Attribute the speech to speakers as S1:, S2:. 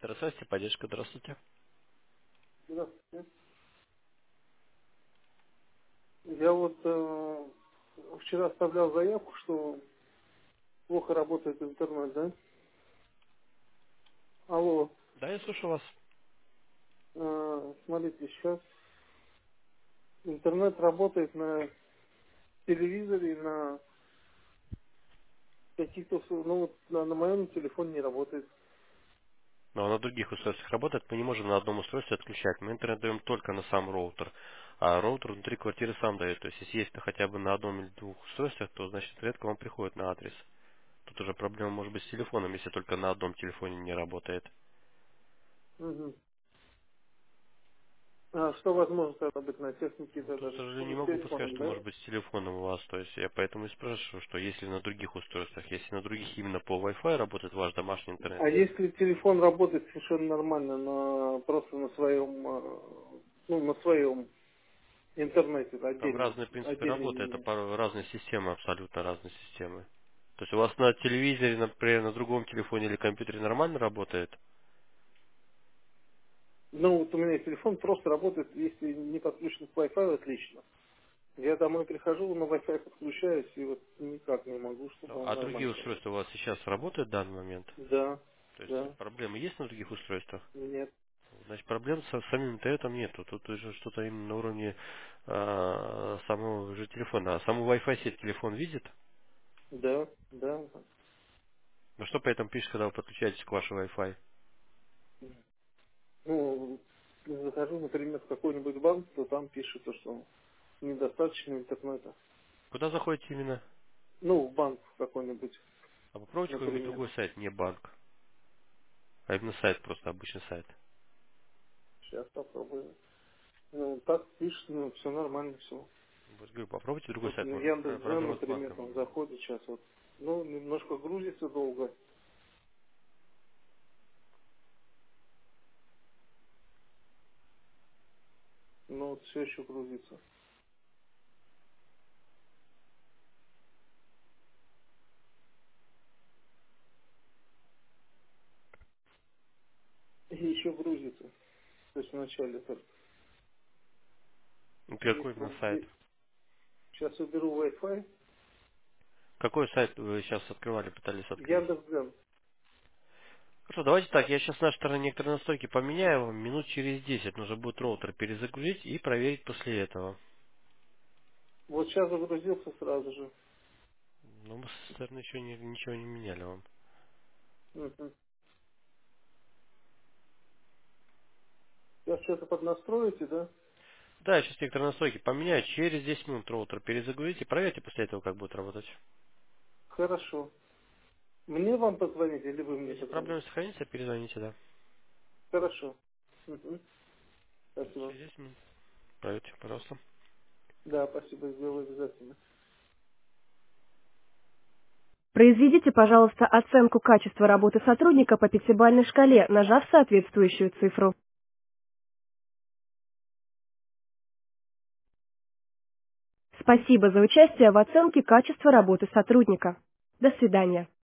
S1: Центр связи, поддержка, здравствуйте.
S2: Здравствуйте. Я вот вчера оставлял заявку, что плохо работает интернет, да? Алло,
S1: Да, я слушаю вас.
S2: смотрите, сейчас интернет работает на телевизоре, на каких-то, ну вот на моем телефоне не работает.
S1: Но на других устройствах работает, мы не можем на одном устройстве отключать. Мы интернет даем только на сам роутер. А роутер внутри квартиры сам дает. То есть, если есть хотя бы на одном или двух устройствах, то значит интернет к вам приходит на адрес. Тут уже проблема может быть с телефоном, если только на одном телефоне не работает.
S2: Мгм. А что возможно тогда быть на технике
S1: Ну, тут,
S2: тогда?
S1: к сожалению, не
S2: Только с
S1: могу подсказать,
S2: телефоном,
S1: что
S2: да?
S1: может быть с телефоном у вас. То есть я поэтому и спрашиваю, что если на других устройствах, если на других именно по Wi-Fi работает ваш домашний интернет,
S2: А если телефон работает совершенно нормально, просто на своем, ну, на своем интернете,
S1: там разные принципы работы, это
S2: отдельный.
S1: разные системы, абсолютно разные системы. То есть у вас на телевизоре, например, на другом телефоне или компьютере нормально работает?
S2: Ну, вот у меня телефон просто работает, если не подключен к Wi-Fi, отлично. Я домой прихожу, на Wi-Fi подключаюсь, и вот никак не могу, чтобы он
S1: А другие
S2: нормально
S1: устройства
S2: работал.
S1: у вас сейчас работают в данный момент?
S2: Да,
S1: То есть
S2: да,
S1: проблемы есть на других устройствах?
S2: нет,
S1: Значит, проблем с самим интернетом нету. Тут уже что-то именно на уровне самого же телефона. А саму Wi-Fi сеть телефон видит?
S2: да, да.
S1: Ну что при этом пишет, когда вы подключаетесь к вашей Wi-Fi?
S2: Ну, захожу, например, в какой-нибудь банк, то там пишут, то, что недостаточно интернета.
S1: Куда заходите именно?
S2: Ну, в банк какой-нибудь,
S1: А попробуйте какой-нибудь
S2: например.
S1: другой сайт, не банк, а именно сайт, просто обычный сайт.
S2: Сейчас попробую. Ну, так пишет, ну, все нормально, все.
S1: Вот говорю, попробуйте другой
S2: Вот
S1: сайт,
S2: на
S1: может быть,
S2: Яндекс.Дзен,
S1: проблема с
S2: например,
S1: банком
S2: там
S1: именно.
S2: заходит сейчас вот. Ну, немножко грузится долго, но вот все еще грузится. И еще грузится. То есть вначале только.
S1: Ну, какой
S2: Если
S1: именно сайт?
S2: сейчас уберу Wi-Fi,
S1: Какой сайт вы сейчас открывали, пытались открыть?
S2: Яндекс.Дзен.
S1: Хорошо, давайте так, я сейчас на нашей стороне некоторые настройки поменяю, вам минут через 10 нужно будет роутер перезагрузить и проверить после этого.
S2: Вот сейчас загрузился сразу же.
S1: Но мы со стороны еще ничего не меняли вам.
S2: Мгм. Сейчас что-то поднастроите, да?
S1: Да, я сейчас некоторые настройки поменяю, через 10 минут роутер перезагрузите, проверьте после этого, как будет работать.
S2: Хорошо. Мне вам позвонить или вы мне
S1: Если проблемы
S2: позвоните?
S1: сохранится, перезвоните, да.
S2: Хорошо. Мгм. Спасибо.
S1: Через 10 минут. Проверьте, пожалуйста.
S2: Да, спасибо, сделаю обязательно.
S3: Произведите, пожалуйста, оценку качества работы сотрудника по пятибалльной шкале, нажав соответствующую цифру. Спасибо за участие в оценке качества работы сотрудника. До свидания.